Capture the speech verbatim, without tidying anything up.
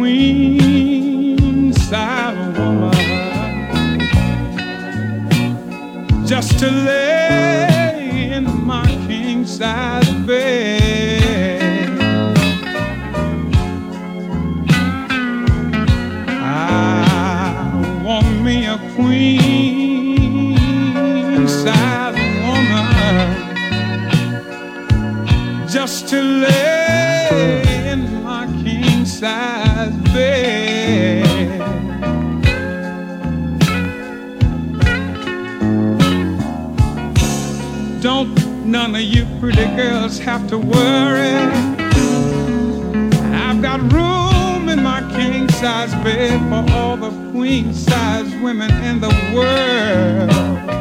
queen size woman just to lay in my king size bed. I want me a queen size woman just to lay in my king size bed. Don't none of you pretty girls have to worry. I've got room in my king size bed for all the queen size women in the world.